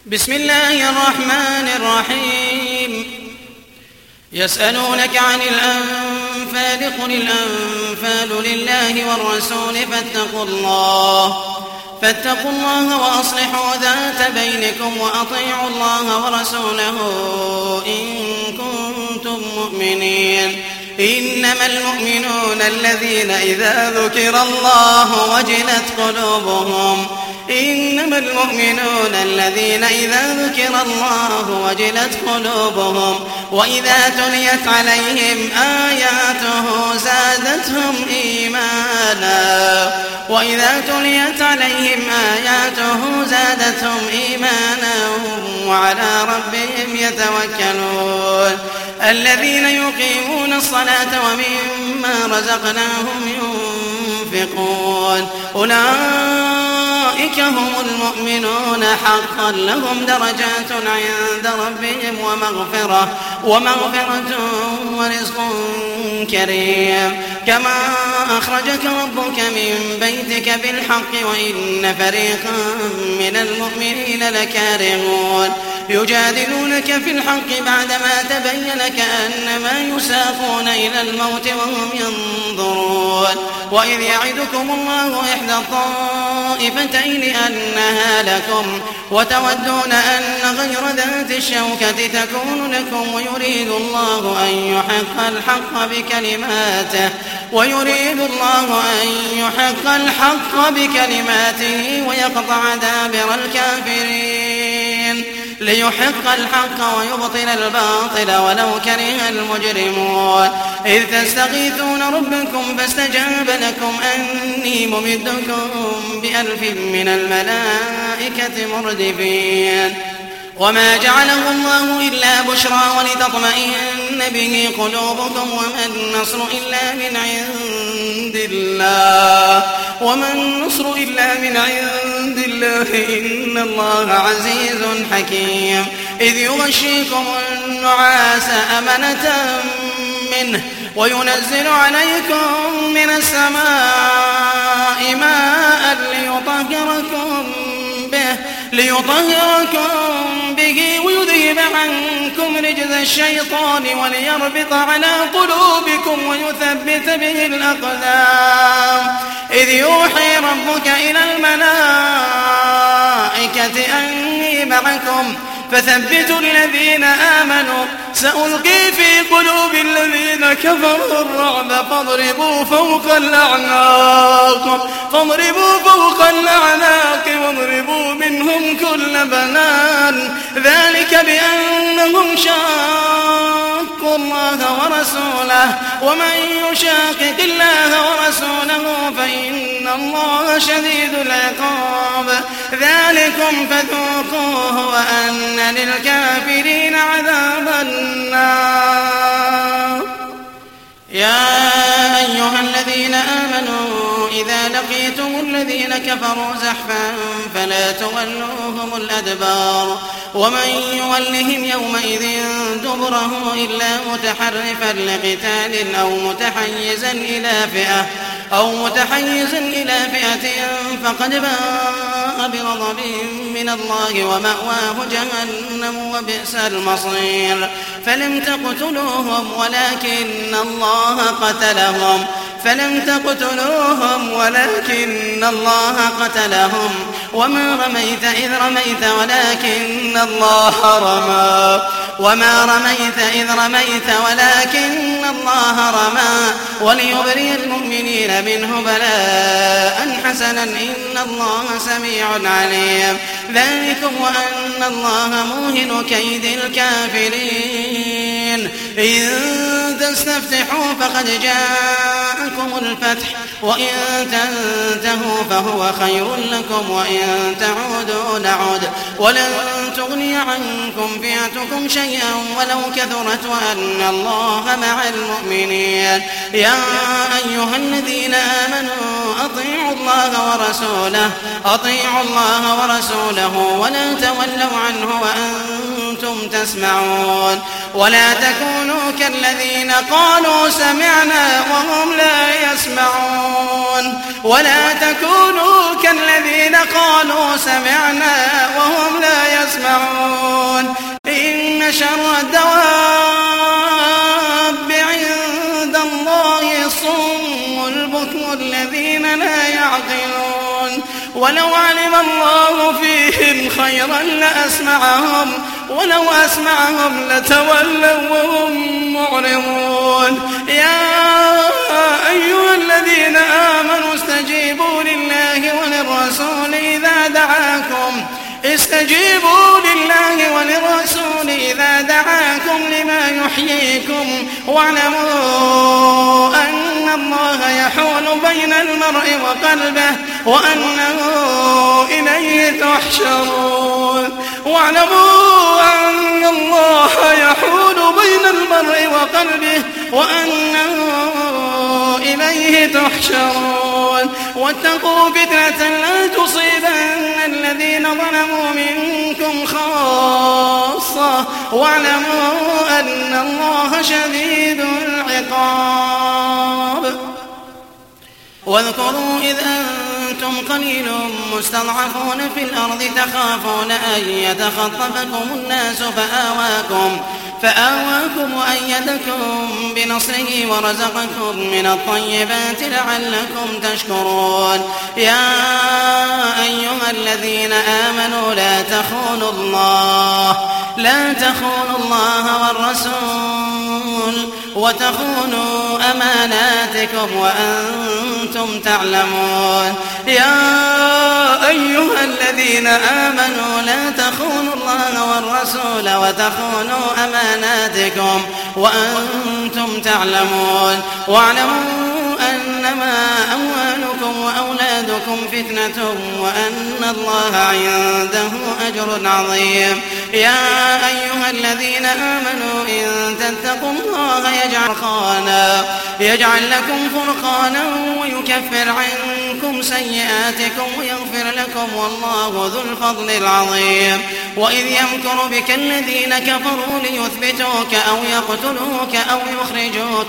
بسم الله الرحمن الرحيم. يسألونك عن الأنفال قل الأنفال لله والرسول فاتقوا الله وأصلحوا ذات بينكم وأطيعوا الله ورسوله إن كنتم مؤمنين. إنما المؤمنون الذين إذا ذكر الله وجلت قلوبهم وإذا تليت عليهم آياته زادتهم إيمانا وعلى ربهم يتوكلون. الذين يقيمون الصلاة ومما رزقناهم ينفقون أولئك هم المؤمنون حقا لهم درجات عند ربهم ومغفرة ورزق كريم. كما أخرجك ربك من بيتك بالحق وإن فريقا من المؤمنين لكارهون يجادلونك في الحق بعدما تبين كأنما يساقون إلى الموت وهم ينظرون. وإذ يعدكم الله إحدى الطائفتين أنها لكم وتودون أن غير ذات الشوكة تكون لكم ويريد الله أن يحق الحق بكلماته ويقطع دابر الكافرين ليحق الحق ويبطل الباطل ولو كره المجرمون. إذ تستغيثون ربكم فاستجاب لكم أني ممدكم ب1000 من الملائكة مردفين. وما جعله الله إلا بشرى ولتطمئن به قلوبكم وما النصر إلا من عند الله إن الله عزيز حكيم. إذ يغشيكم النعاس أمنة منه وينزل عليكم من السماء ماء ليطهركم به ويذهب عنكم رجز الشيطان وليربط على قلوبكم ويثبت به الأقدام. إذ يوحي ربك إلى الملائكة أني معكم فثبتوا الذين آمنوا سألقي في قلوب الذين كفروا الرعب فاضربوا فوق الأعناق واضربوا منهم كل بنان. ذلك بأنهم شاقوا الله ورسوله ومن يشاقق الله ورسوله فإن الله شديد العقاب. ذلكم فذوقوه وأن للكافرين عذاب النار. يا أيها الذين آمنوا إذا لقيتم الذين كفروا زحفا فلا تولوهم الأدبار ومن يولهم يومئذ دبره إلا متحرفا لقتال أو متحيزا إلى فئة فقد باء بغضب من الله ومأواه جهنم وبئس المصير. فلم تقتلوهم ولكن الله قتلهم وما رميت إذ رميت ولكن الله رمى وليبري المؤمنين منه بلاء حسنا إن الله سميع عليم. ذلكم وأن الله موهن كيد الكافرين. إن تستفتحوا فقد جاءكم الفتح وإن تنتهوا فهو خير لكم وإن تعودوا نعد ولن تغني عنكم فئتكم شيئا ولو كثرت وأن الله مع المؤمنين. يا أيها الذين آمنوا أطيعوا الله ورسوله ولا تولوا عنه وأنتم تسمعون ولا تكونوا كالذين قالوا سمعنا وهم لا يسمعون ولا تكونوا كالذين قالوا سمعنا وهم لا يسمعون إن شر الدواب عند الله الصم البكم الذين لا يعقلون ولو علم الله فيهم خيرا لأسمعهم ولو أسمعهم لتولوا وهم معرضون يا أيها الذين آمنوا استجيبوا لله وللرسول إذا دعاكم لما يحييكم واعلموا أن الله يحول بين المرء وقلبه وأنه إليه تحشرون واعلموا أن الله يحول بين المرء وقلبه وأنه إليه تحشرون واتقوا فتنة لا تصيبن الذين ظلموا منكم خاصة واعلموا أن الله شديد العقاب واذكروا إذ أنتم قليل مستضعفون في الأرض تخافون أن يتخطفكم الناس فآواكم وأيدكم بنصره ورزقكم من الطيبات لعلكم تشكرون يا أيها الذين آمنوا لا تخونوا الله والرسول وتخونوا أماناتكم وأنتم تعلمون يا أيها الذين آمنوا لا تخونوا الله والرسول وتخونوا أماناتكم وأنتم تعلمون واعلموا أنما أموالكم وأولادكم فتنة وأن الله عنده أجر عظيم يا أيها الذين آمنوا إن تتقوا الله يجعل لكم فرقانا ويكفر عنكم سيئاتكم ويغفر لكم والله ذو الفضل العظيم وإذ يمكر بك الذين كفروا ليثبتوك أو يقتلوك أو يخرجوك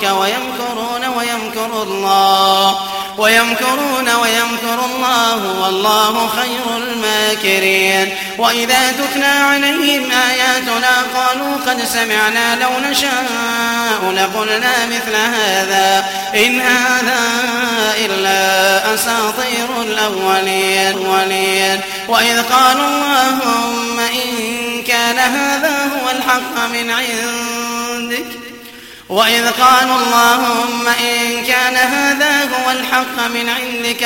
ويمكرون ويمكر الله والله خير الماكرين وإذا تتلى عليهم آياتنا قالوا قد سمعنا لو نشاء لقلنا مثل هذا إن هذا إلا أساطير الأولين وإذ قالوا اللهم إن كان هذا هو الحق من عندك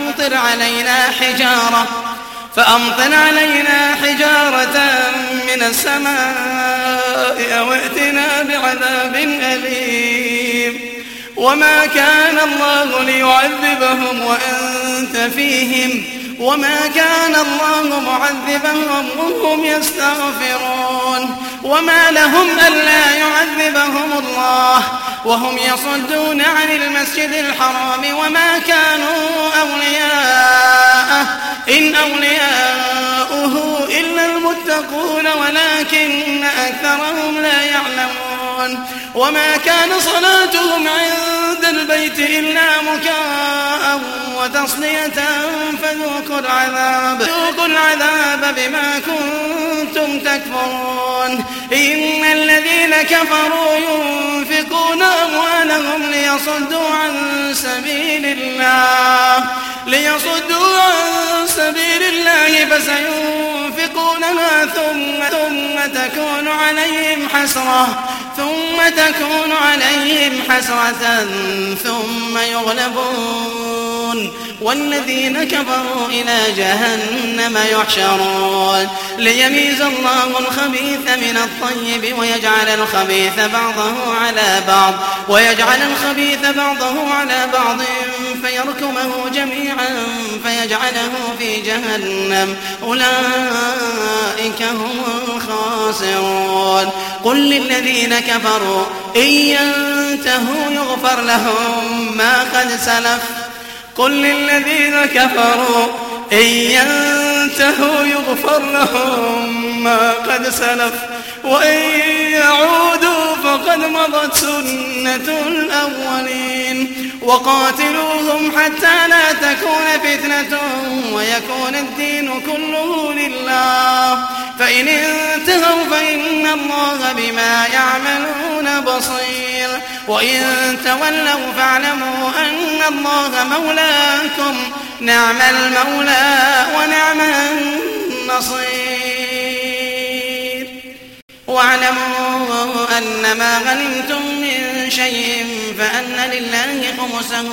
فأمطر علينا حجارة من السماء أو ائتنا بعذاب أليم وما كان الله ليعذبهم وأنت فيهم وما كان الله معذبهم وهم يستغفرون وما لهم ألا يعذبهم الله وهم يصدون عن المسجد الحرام وما كانوا أولياءه إن أولياؤه إلا المتقون ولكن أكثرهم لا يعلمون وما كان صلاتهم عند البيت إلا مكاء وتصدية فذوقوا العذاب بما كنتم تكفرون إن الذين كفروا ينفقون أموالهم ليصدوا عن سبيل الله فسينفقونها ثم تكون عليهم حسرة ثم يغلبون والذين كفروا إلى جهنم يحشرون ليميز الله الخبيث من الطيب ويجعل الخبيث بعضه على بعض فيركمه جميعا فيجعله في جهنم أولئك هم الخاسرون قل للذين كفروا إن ينتهوا يغفر لهم ما قد سلف وإن يعودوا فقد مضت سنة الأولين وقاتلوهم حتى لا تكون فتنة ويكون الدين كله لله فإن انتهوا فإن الله بما يعملون بصير وإن تولوا فاعلموا أن الله مولاكم نعم المولى ونعم النصير واعلموا أن ما غنمتم من شيء فأن لله خمسه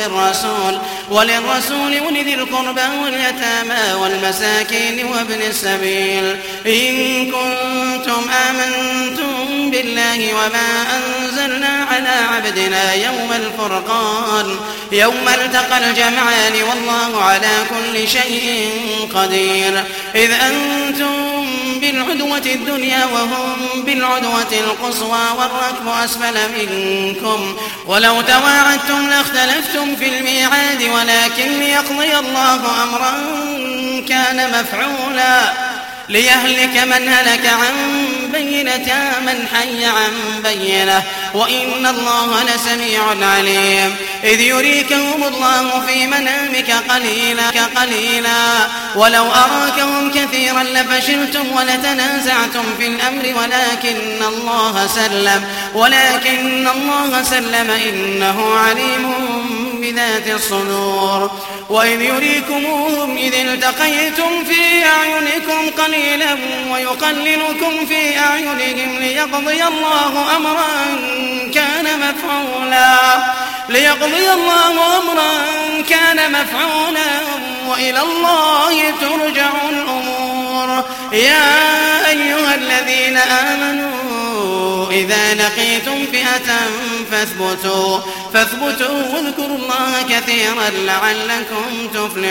وللرسول ولذي القربى واليتامى والمساكين وابن السبيل إن كنتم آمنتم بالله وما أنزلنا على عبدنا يوم الفرقان يوم التقى الجمعان والله على كل شيء قدير إذ أنتم بالعدوة الدنيا وهم بالعدوة القصوى والركب أسفل منكم ولو تواعدتم لاختلفتم في الميعاد ولكن ليقضي الله أمرا كان مفعولا ليهلك من هلك عن بينة من حي عن بينة وإن الله لسميع عليم إذ يريكهم الله في منامك قليلا ولو أراكهم كثيرا لفشلتم ولتنازعتم في الأمر ولكن الله سلم إنه عليم بذات الصدور وإذ يريكموهم إذ التقيتم في أعينكم قليلا ويقللكم في أعينهم ليقضي الله أمرا كان مفعولا وإلى الله ترجع الأمور يا أيها الذين آمنوا إذا لقيتم فئة فاثبتوا واذكروا الله كثيرا لعلكم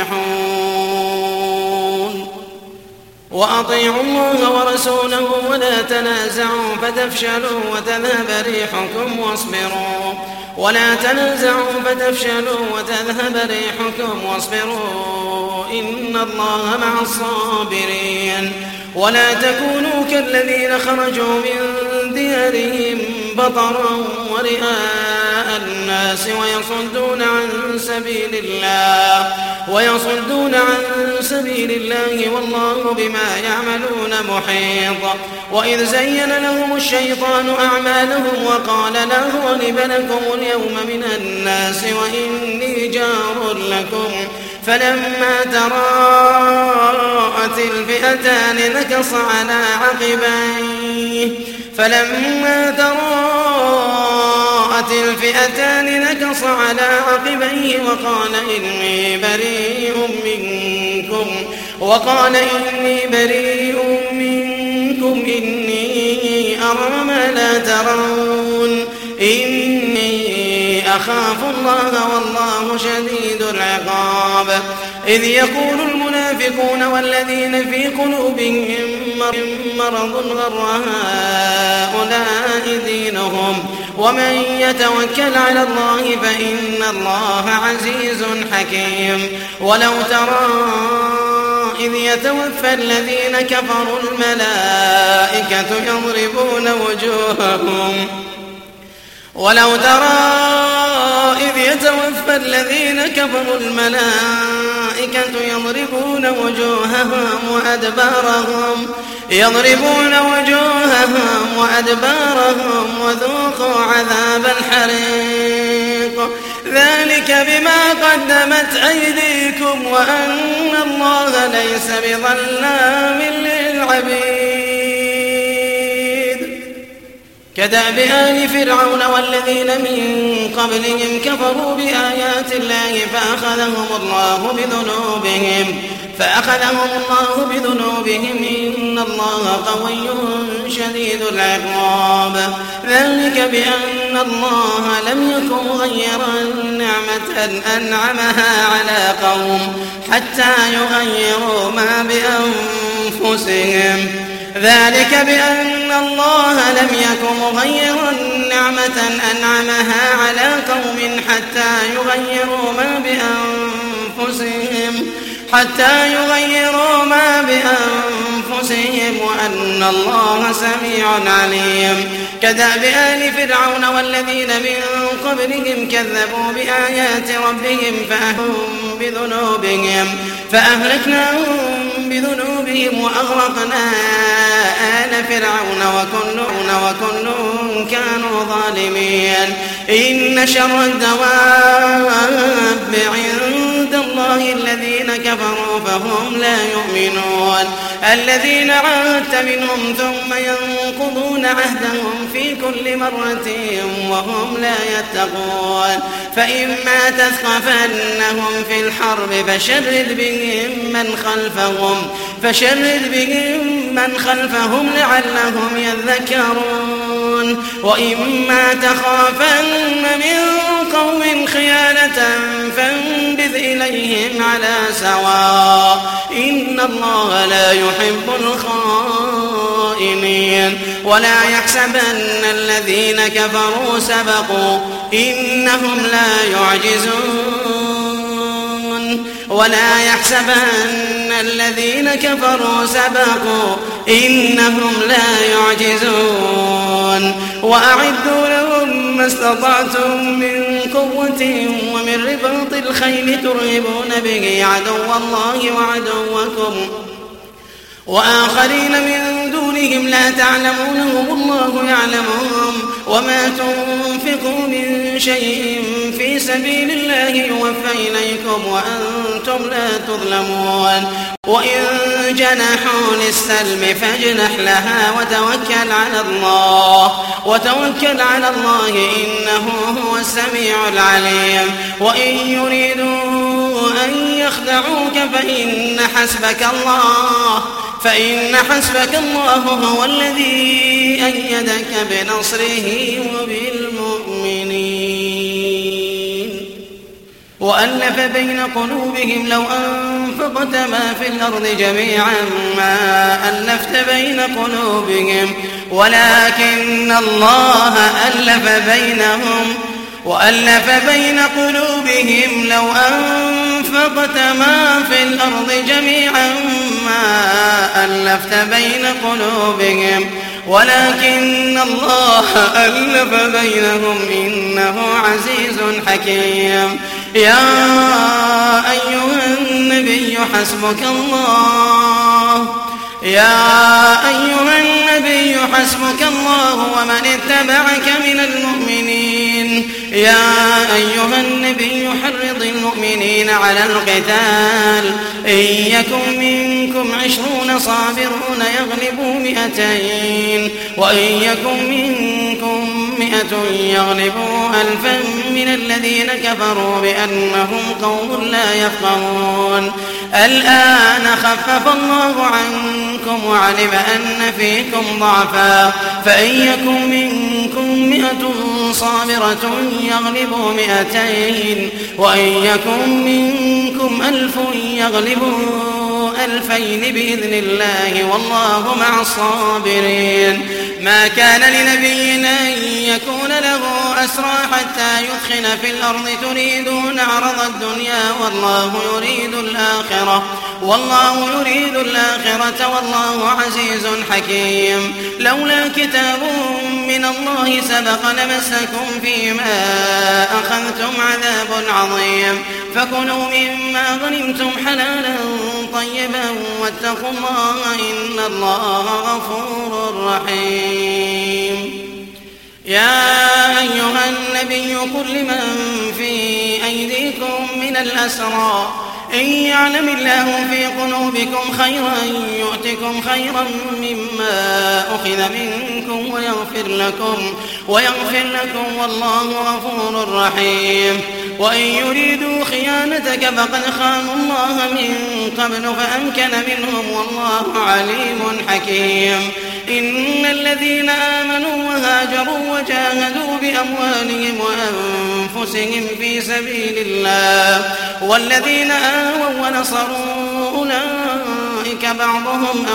تفلحون وأطيعوا الله ورسوله ولا تنازعوا فتفشلوا وتذهب ريحكم واصبروا إن الله مع الصابرين ولا تكونوا كالذين خرجوا من ديارهم بطرا ورئاء الناس ويصدون عن سبيل الله والله بما يعملون محيط وإذ زين لهم الشيطان أعمالهم وقال لا غالب لكم اليوم من الناس وإني جار لكم فلما تراءت الفئتان نكص على عقبيه وقال إني بريء منكم إني أرى ما لا ترون إني أخاف الله والله شديد العقاب إذ يقول المنافقون والذين في قلوبهم مرض غر هؤلاء دينهم ومن يتوكل على الله فإن الله عزيز حكيم ولو ترى إذ يتوفى الذين كفروا الملائكة يضربون وجوههم وأدبارهم وذوقوا عذاب الحريق ذلك بما قدمت أيديكم وأن الله ليس بظلام للعبيد كدأب آل فرعون والذين من قبلهم كفروا بآيات الله فأخذهم الله بذنوبهم إن الله قوي شديد العقاب ذلك بأن الله لم يكن مغيرا نعمة أنعمها على قوم حتى يغيروا ما بأنفسهم أنفسهم وأن الله سميع عليم. كدأب آل فرعون والذين من قبلهم كذبوا بآيات ربهم فأهلكناهم بذنوبهم وأغرقنا آل فرعون وكل كانوا ظالمين. إن شر الدواب عند الله الذين كفروا فهم لا يؤمنون. الذين عاهدت منهم ثم ينقضون عهدهم في كل مرة وهم لا يتقون. فإما تثقفنهم في الحرب فشرد بهم من خلفهم لعلهم يذكرون. وإما تخافن من قوم خيانة فانبذ إليهم على سواء إن الله لا يحب الخائنين. ولا يحسبن الذين كفروا سبقوا إنهم لا يعجزون. وأعدوا لهم ما استطعتم من قوة ومن رباط الخيل ترهبون به عدو الله وعدوكم وآخرين من دونهم لا تعلمونهم الله يعلمهم. وما تنفقوا من شيء في سبيل الله يوفى إليكم وأنتم لا تظلمون. وإن جنحوا للسلم فاجنح لها وتوكل على الله إنه هو السميع العليم. وإن يريدوا أن يخدعوك فإن حسبك الله هو الذي أيدك بنصره وبالمؤمنين. وألف بين قلوبهم لو أنفقت ما في الأرض جميعا ما ألفت بين قلوبهم ولكن الله ألف بين قلوبهم لو أنفقت ما في الأرض جميعا ما ألفت بين قلوبهم ولكن الله ألف بينهم إنه عزيز حكيم. يا أيها النبي حسبك الله ومن اتبعك من المؤمنين. يا أيها النبي حرض المؤمنين على القتال إن يكن منكم 20 صابرون يغلبوا 200 وإن يكن منكم 100 يغلبوا 1000 من الذين كفروا بأنهم قوم لا يفقهون. الآن خفف الله عنكم وعلم أن فيكم ضعفا فإن يكن منكم 100 صابرة يغلبوا 200 وإن يكن منكم 1000 يغلبوا 2000 بإذن الله والله مع الصابرين. ما كان لنبي أن يكون له أسرى حتى يثخن في الأرض تريدون عرض الدنيا والله يريد الآخرة والله عزيز حكيم. لولا كتاب من الله سبق لمسكم فيما أخذتم عذاب عظيم. فكلوا مما غنمتم حلالا طيبا واتقوا الله إن الله غفور رحيم. يا أيها النبي قل لمن في أيديكم من الأسرى إن يعلم الله في قلوبكم خيرا يؤتكم خيرا مما أخذ منكم ويغفر لكم والله غفور رحيم. وإن يريدوا خيانتك فقد خانوا الله من قبل فأمكن منهم والله عليم حكيم. إن الذين آمنوا وهاجروا وجاهدوا بأموالهم وأنفسهم في سبيل الله والذين آووا ونصروا أولئك بعضهم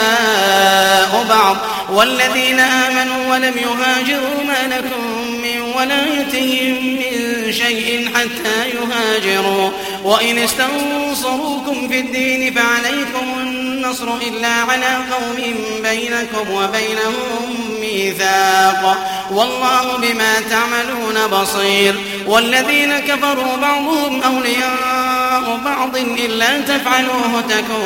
أولياء بعض والذين آمنوا ولم يهاجروا ما لكم من ولايتهم من شيء حتى يهاجروا وإن استنصروكم في الدين فعليكم النصر إلا على قوم بينكم وبينهم ميثاق والله بما تعملون بصير والذين كفروا بعضهم أولياء بعض إلا تفعلوه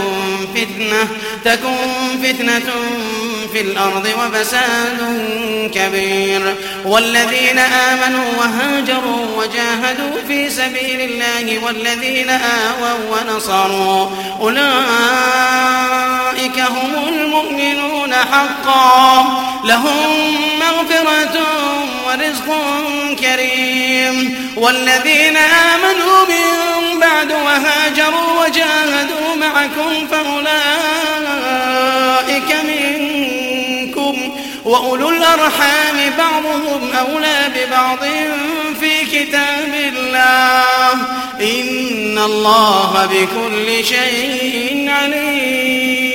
تكن فتنة في الأرض وفساد كبير والذين آمنوا وهاجروا وجاهدوا في سبيل الله والذين آووا ونصروا أولئك هم المؤمنون حقا لهم مغفرة ورزق كريم والذين آمنوا من بعد وهاجروا وجاهدوا معكم فأولئك منكم وأولو الأرحام بعضهم أولى ببعض في كتاب الله إن الله بكل شيء عليم.